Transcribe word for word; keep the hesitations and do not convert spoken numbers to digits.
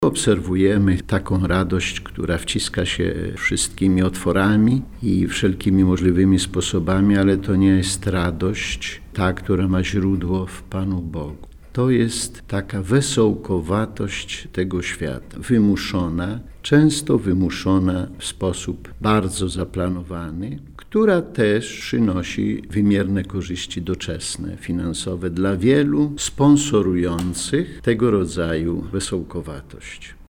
Obserwujemy taką radość, która wciska się wszystkimi otworami i wszelkimi możliwymi sposobami, ale to nie jest radość ta, która ma źródło w Panu Bogu. To jest taka wesołkowatość tego świata, wymuszona, często wymuszona w sposób bardzo zaplanowany, która też przynosi wymierne korzyści doczesne, finansowe dla wielu sponsorujących tego rodzaju wesołkowatość.